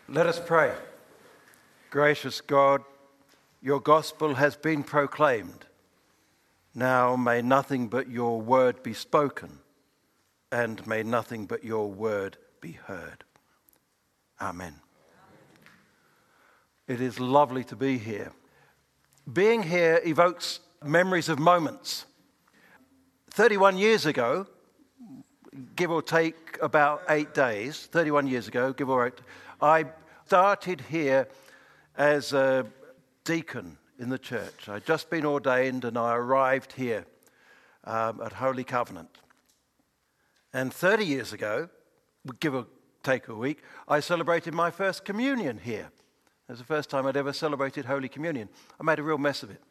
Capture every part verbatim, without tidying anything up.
Let us pray. Gracious God, your gospel has been proclaimed. Now may nothing but your word be spoken, and may nothing but your word be heard. Amen. It is lovely to be here. Being here evokes memories of moments. thirty-one years ago, give or take about eight days, thirty-one years ago, give or take, I started here as a deacon in the church. I'd just been ordained and I arrived here um, at Holy Covenant. And thirty years ago, give or take a week, I celebrated my first communion here. It was the first time I'd ever celebrated Holy Communion. I made a real mess of it.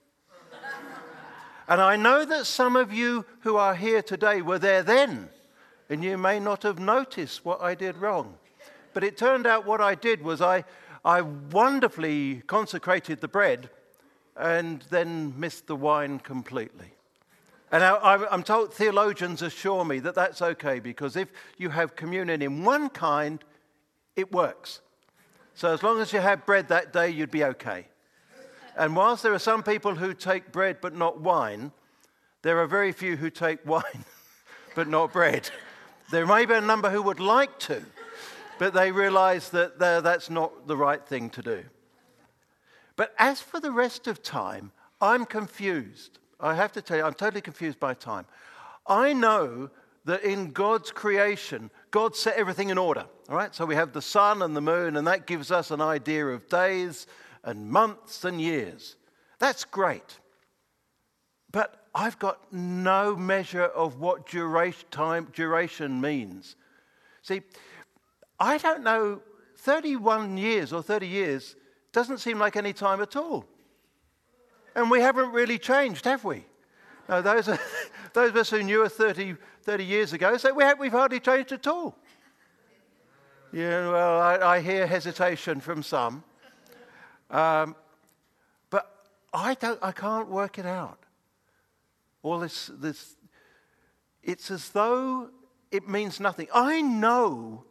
And I know that some of you who are here today were there then, and you may not have noticed what I did wrong. But it turned out what I did was I, I wonderfully consecrated the bread and then missed the wine completely. And I, I'm told theologians assure me that that's okay, because if you have communion in one kind, it works. So as long as you have bread that day, you'd be okay. And whilst there are some people who take bread but not wine, there are very few who take wine but not bread. There may be a number who would like to, but they realize that that's not the right thing to do. But as for the rest of time, I'm confused. I have to tell you, I'm totally confused by time. I know that in God's creation, God set everything in order. All right, so we have the sun and the moon, and that gives us an idea of days and months and years. That's great. But I've got no measure of what duration, time, duration means. See, I don't know, thirty-one years or thirty years doesn't seem like any time at all. And we haven't really changed, have we? No, those, are, those of us who knew us thirty, thirty years ago say we have, we've hardly changed at all. Yeah, well, I, I hear hesitation from some. Um, but I don't, I can't work it out. All this, this, it's as though it means nothing. I know,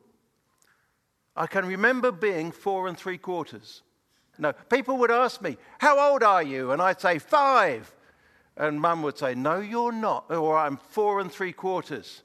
I can remember being four and three quarters. No, people would ask me, how old are you? And I'd say five. And Mum would say, no, you're not. Or I'm four and three quarters.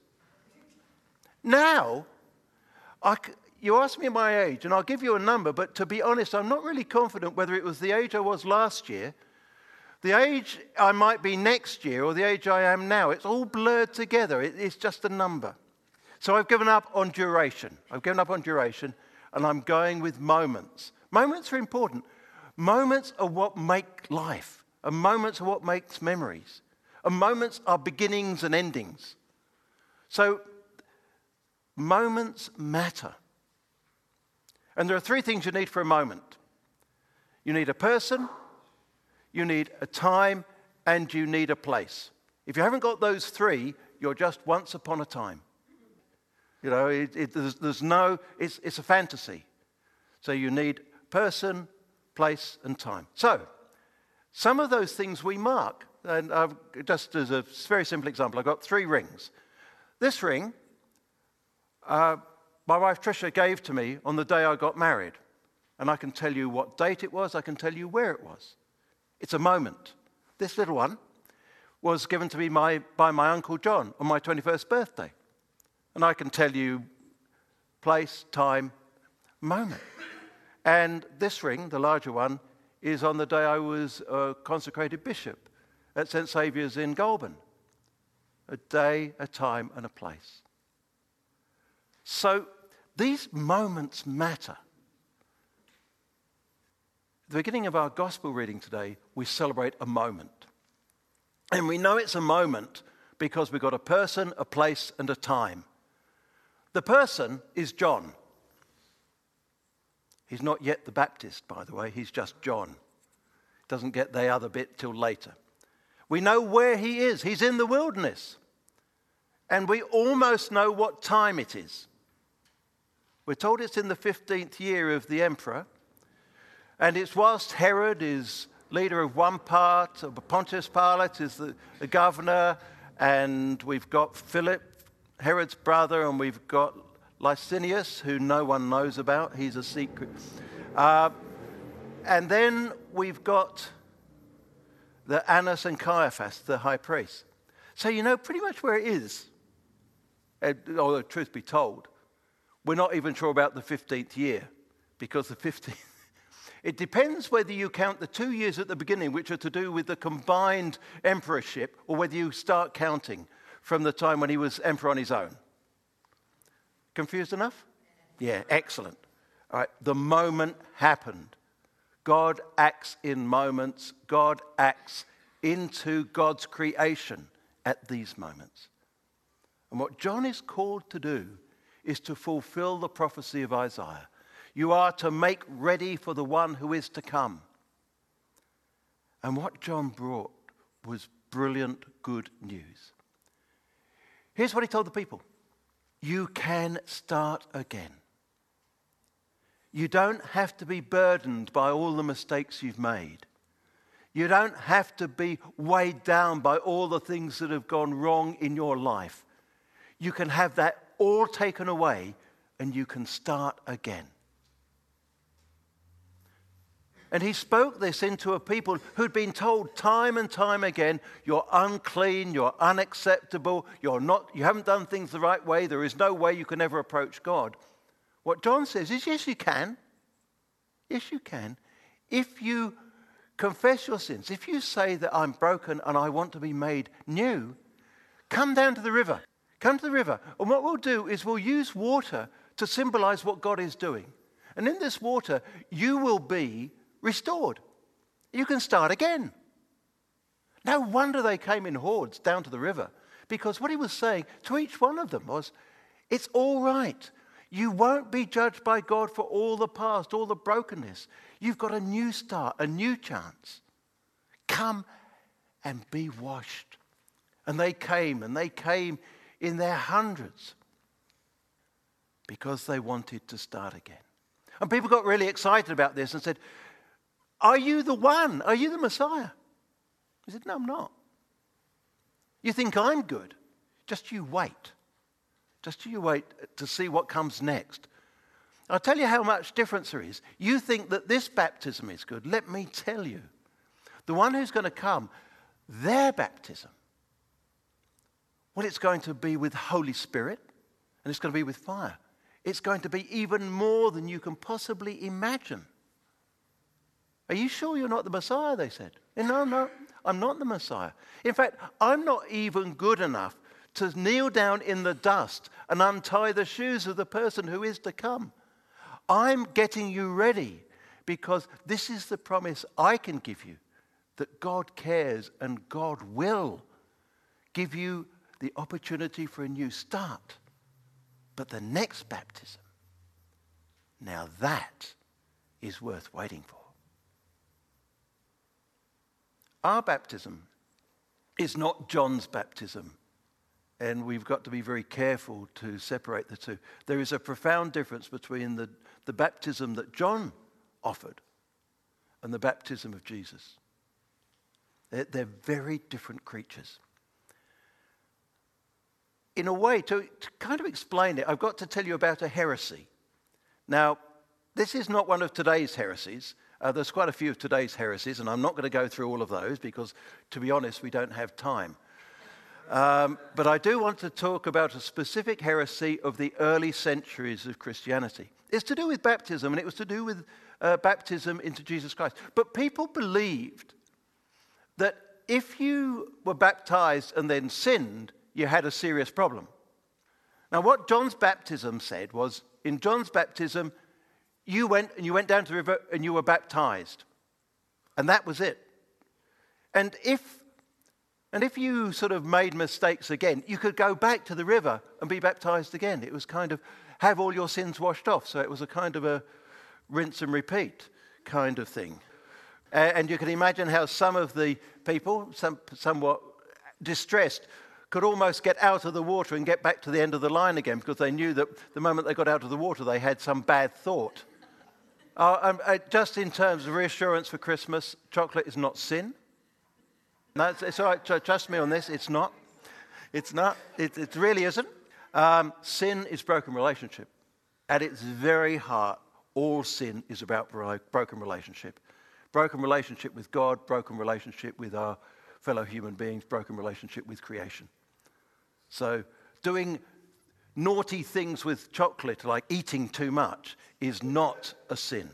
Now, I, you ask me my age, and I'll give you a number, but to be honest, I'm not really confident whether it was the age I was last year, the age I might be next year, or the age I am now. It's all blurred together. It, it's just a number. So I've given up on duration. I've given up on duration, and I'm going with moments. Moments are important. Moments are what make life. And moments are what makes memories. And moments are beginnings and endings. So moments matter. And there are three things you need for a moment. You need a person, you need a time, and you need a place. If you haven't got those three, you're just once upon a time. You know, it, it, there's, there's no, it's, it's a fantasy. So you need person, place, and time. So, some of those things we mark. And I've, just as a very simple example, I've got three rings. This ring, uh, my wife Tricia gave to me on the day I got married. And I can tell you what date it was, I can tell you where it was. It's a moment. This little one was given to me my, by my Uncle John on my twenty-first birthday. And I can tell you place, time, moment. And this ring, the larger one, is on the day I was a consecrated bishop at Saint Saviour's in Goulburn. A day, a time, and a place. So these moments matter. At the beginning of our gospel reading today, we celebrate a moment. And we know it's a moment because we've got a person, a place, and a time. The person is John. He's not yet the Baptist, by the way. He's just John. Doesn't get the other bit till later. We know where he is. He's in the wilderness. And we almost know what time it is. We're told it's in the fifteenth year of the emperor. And it's whilst Herod is leader of one part, Pontius Pilate is the, the governor, and we've got Philip, Herod's brother, and we've got Licinius, who no one knows about. He's a secret. Uh, and then we've got the Annas and Caiaphas, the high priest. So you know pretty much where it is. And, although truth be told, we're not even sure about the fifteenth year, because the fifteenth, it depends whether you count the two years at the beginning, which are to do with the combined emperorship, or whether you start counting from the time when he was emperor on his own. Confused enough? Yeah, excellent. All right, the moment happened. God acts in moments. God acts into God's creation at these moments. And what John is called to do is to fulfill the prophecy of Isaiah. You are to make ready for the one who is to come. And what John brought was brilliant good news. Here's what he told the people. You can start again. You don't have to be burdened by all the mistakes you've made. You don't have to be weighed down by all the things that have gone wrong in your life. You can have that all taken away and you can start again. And he spoke this into a people who'd been told time and time again, you're unclean, you're unacceptable, you're not, you haven't done things the right way, there is no way you can ever approach God. What John says is, yes, you can. Yes, you can. If you confess your sins, if you say that I'm broken and I want to be made new, come down to the river. Come to the river. And what we'll do is we'll use water to symbolize what God is doing. And in this water, you will be restored. You can start again. No wonder they came in hordes down to the river, because what he was saying to each one of them was, it's all right. You won't be judged by God for all the past, all the brokenness. You've got a new start, a new chance. Come and be washed. And they came, and they came in their hundreds because they wanted to start again. And people got really excited about this and said, are you the one? Are you the Messiah? He said, no, I'm not. You think I'm good? Just you wait. Just you wait to see what comes next. I'll tell you how much difference there is. You think that this baptism is good. Let me tell you. The one who's going to come, their baptism, well, it's going to be with Holy Spirit, and it's going to be with fire. It's going to be even more than you can possibly imagine. Are you sure you're not the Messiah, they said. No, no, I'm not the Messiah. In fact, I'm not even good enough to kneel down in the dust and untie the shoes of the person who is to come. I'm getting you ready because this is the promise I can give you, that God cares and God will give you the opportunity for a new start. But the next baptism, now that is worth waiting for. Our baptism is not John's baptism. And we've got to be very careful to separate the two. There is a profound difference between the, the baptism that John offered and the baptism of Jesus. They're, they're very different creatures. In a way, to, to kind of explain it, I've got to tell you about a heresy. Now, this is not one of today's heresies. Uh, there's quite a few of today's heresies, and I'm not going to go through all of those because, to be honest, we don't have time. Um, but I do want to talk about a specific heresy of the early centuries of Christianity. It's to do with baptism, and it was to do with uh, baptism into Jesus Christ. But people believed that if you were baptized and then sinned, you had a serious problem. Now, what John's baptism said was, in John's baptism, you went and you went down to the river and you were baptized. And that was it. And if And if you sort of made mistakes again, you could go back to the river and be baptized again. It was kind of have all your sins washed off. So it was a kind of a rinse and repeat kind of thing. And you can imagine how some of the people, some, somewhat distressed, could almost get out of the water and get back to the end of the line again because they knew that the moment they got out of the water, they had some bad thought. Uh, um, uh, just in terms of reassurance for Christmas, chocolate is not sin. No, it's, it's all right. Trust me on this. It's not. It's not. It, it really isn't. Um, sin is broken relationship. At its very heart, all sin is about broken relationship. Broken relationship with God, broken relationship with our fellow human beings, broken relationship with creation. So doing naughty things with chocolate, like eating too much, is not a sin.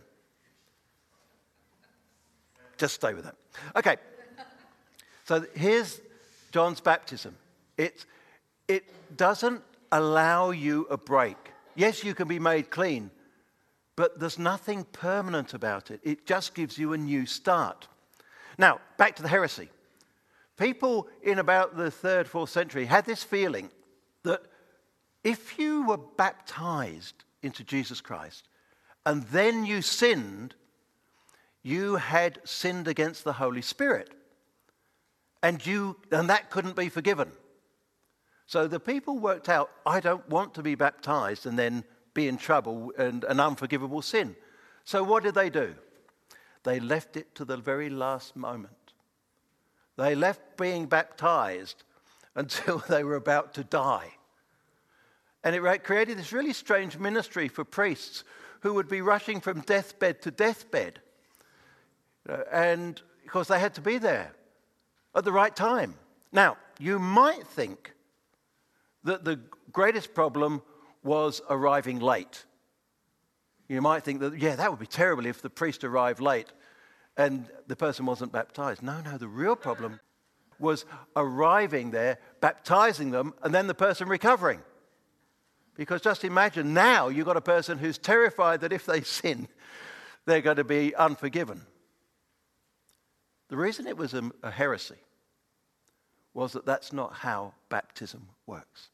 Just stay with that. Okay. So here's John's baptism. It, it doesn't allow you a break. Yes, you can be made clean, but there's nothing permanent about it. It just gives you a new start. Now, back to the heresy. People in about the third, fourth century had this feeling that if you were baptized into Jesus Christ and then you sinned, you had sinned against the Holy Spirit. And you and that couldn't be forgiven. So the people worked out, I don't want to be baptized and then be in trouble and an unforgivable sin. So what did they do? They left it to the very last moment. They left being baptized until they were about to die. And it created this really strange ministry for priests who would be rushing from deathbed to deathbed. And because they had to be there at the right time. Now, you might think that the greatest problem was arriving late. You might think that, yeah, that would be terrible if the priest arrived late and the person wasn't baptized. No, no, the real problem was arriving there, baptizing them, and then the person recovering. Because just imagine now you've got a person who's terrified that if they sin, they're going to be unforgiven. The reason it was a, a heresy was that that's not how baptism works.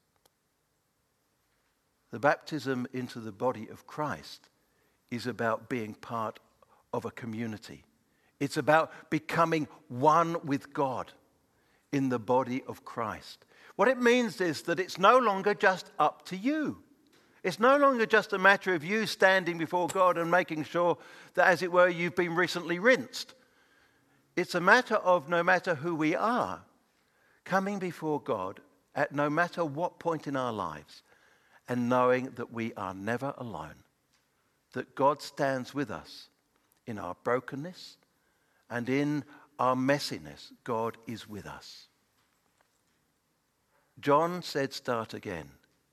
The baptism into the body of Christ is about being part of a community. It's about becoming one with God in the body of Christ. What it means is that it's no longer just up to you. It's no longer just a matter of you standing before God and making sure that, as it were, you've been recently rinsed. It's a matter of, no matter who we are, coming before God at no matter what point in our lives and knowing that we are never alone, that God stands with us in our brokenness and in our messiness. God is with us. John said, start again.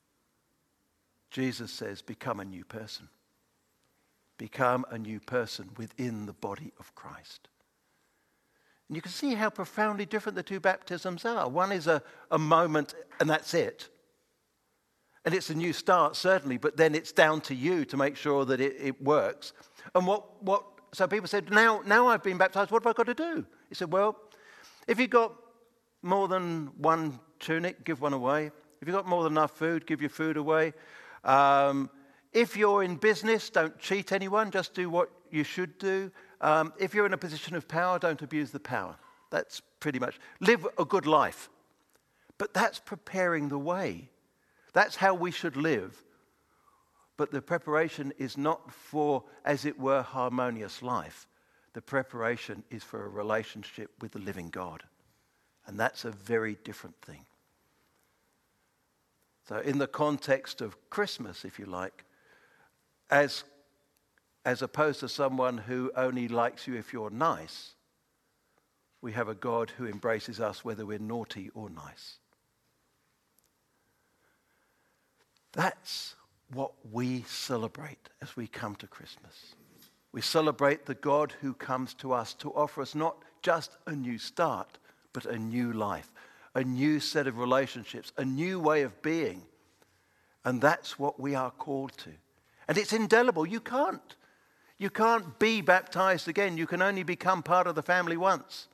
Jesus says, become a new person. Become a new person within the body of Christ. And you can see how profoundly different the two baptisms are. One is a, a moment and that's it. And it's a new start, certainly, but then it's down to you to make sure that it, it works. And what, what, so people said, now, now I've been baptized, what have I got to do? He said, well, if you've got more than one tunic, give one away. If you've got more than enough food, give your food away. Um, if you're in business, don't cheat anyone, just do what you should do. Um, if you're in a position of power, don't abuse the power. That's pretty much, live a good life. But that's preparing the way. That's how we should live. But the preparation is not for, as it were, harmonious life. The preparation is for a relationship with the living God. And that's a very different thing. So in the context of Christmas, if you like, as, as opposed to someone who only likes you if you're nice, we have a God who embraces us whether we're naughty or nice. That's what we celebrate as we come to Christmas. We celebrate the God who comes to us to offer us not just a new start, but a new life, a new set of relationships, a new way of being. And that's what we are called to. And it's indelible. You can't. You can't be baptized again. You can only become part of the family once.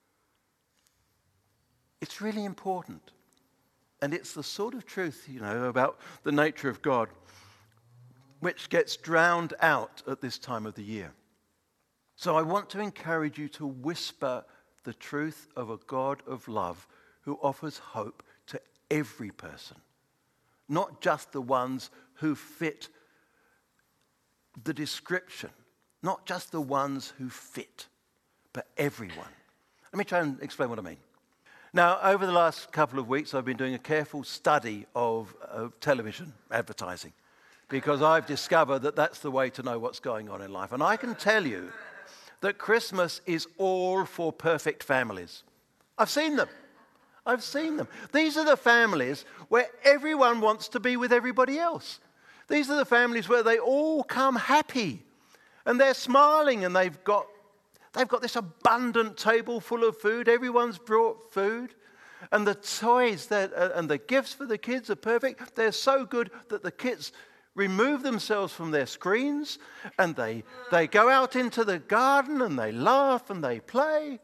It's really important. And it's the sort of truth, you know, about the nature of God which gets drowned out at this time of the year. So I want to encourage you to whisper the truth of a God of love who offers hope to every person, not just the ones who fit the description, not just the ones who fit, but everyone. Let me try and explain what I mean. Now, over the last couple of weeks, I've been doing a careful study of, of television advertising because I've discovered that that's the way to know what's going on in life. And I can tell you that Christmas is all for perfect families. I've seen them. I've seen them. These are the families where everyone wants to be with everybody else. These are the families where they all come happy and they're smiling and they've got They've got this abundant table full of food. Everyone's brought food. And the toys that, uh, and the gifts for the kids are perfect. They're so good that the kids remove themselves from their screens and they, they go out into the garden and they laugh and they play.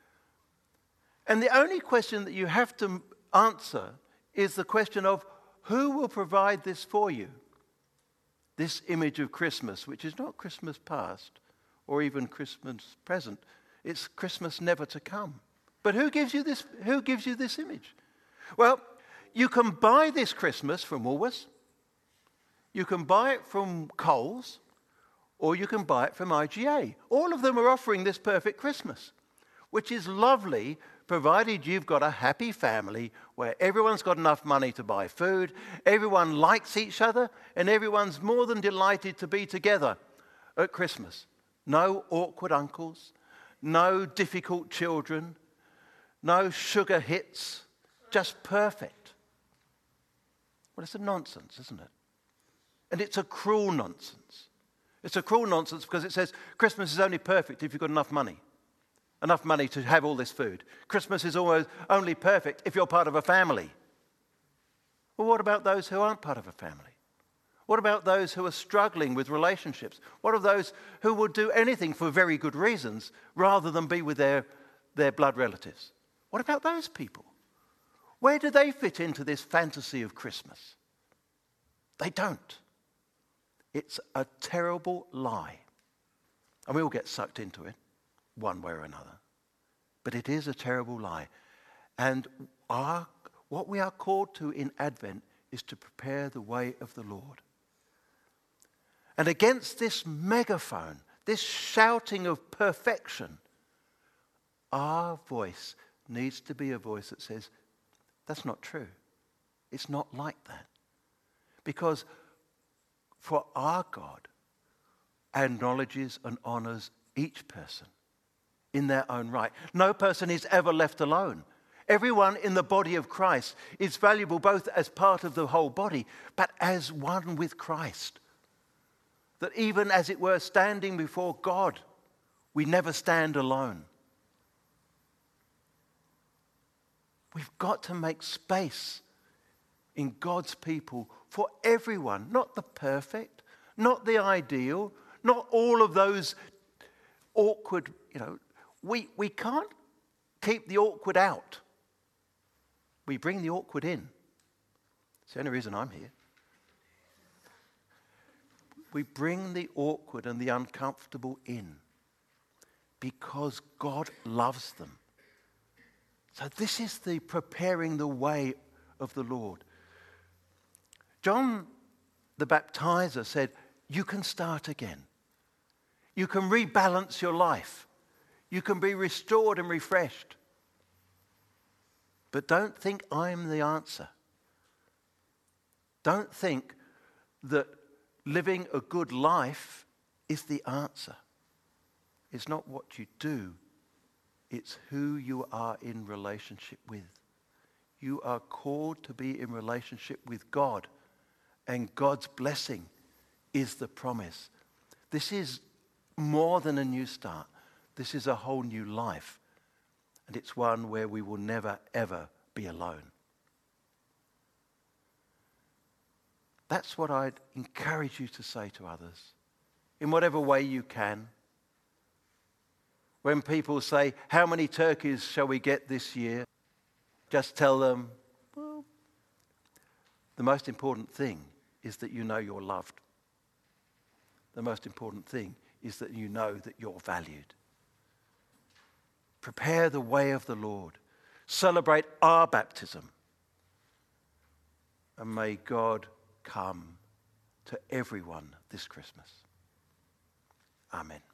And the only question that you have to answer is the question of who will provide this for you? This image of Christmas, which is not Christmas past, or even Christmas present. It's Christmas never to come. But who gives you this, who gives you this image? Well, you can buy this Christmas from Woolworths, you can buy it from Coles, or you can buy it from I G A. All of them are offering this perfect Christmas, which is lovely, provided you've got a happy family where everyone's got enough money to buy food, everyone likes each other, and everyone's more than delighted to be together at Christmas. No awkward uncles, no difficult children, no sugar hits, just perfect. Well, it's a nonsense, isn't it? And it's a cruel nonsense. It's a cruel nonsense because it says Christmas is only perfect if you've got enough money. Enough money to have all this food. Christmas is almost only perfect if you're part of a family. Well, what about those who aren't part of a family? What about those who are struggling with relationships? What of those who will do anything for very good reasons rather than be with their, their blood relatives? What about those people? Where do they fit into this fantasy of Christmas? They don't. It's a terrible lie. And we all get sucked into it, one way or another. But it is a terrible lie. And our, what we are called to in Advent is to prepare the way of the Lord. And against this megaphone, this shouting of perfection, our voice needs to be a voice that says, that's not true. It's not like that. Because for our God acknowledges and honors each person in their own right. No person is ever left alone. Everyone in the body of Christ is valuable both as part of the whole body, but as one with Christ. That even as it were standing before God, we never stand alone. We've got to make space in God's people for everyone, not the perfect, not the ideal, not all of those awkward, you know, we, we can't keep the awkward out. We bring the awkward in. It's the only reason I'm here. We bring the awkward and the uncomfortable in because God loves them. So this is the preparing the way of the Lord. John the Baptizer said, you can start again. You can rebalance your life. You can be restored and refreshed. But don't think I'm the answer. Don't think that living a good life is the answer. It's not what you do. It's who you are in relationship with. You are called to be in relationship with God, and God's blessing is the promise. This is more than a new start. This is a whole new life, and it's one where we will never, ever be alone. That's what I'd encourage you to say to others, in whatever way you can. When people say, how many turkeys shall we get this year? Just tell them, well, the most important thing is that you know you're loved. The most important thing is that you know that you're valued. Prepare the way of the Lord. Celebrate our baptism. And may God come to everyone this Christmas. Amen.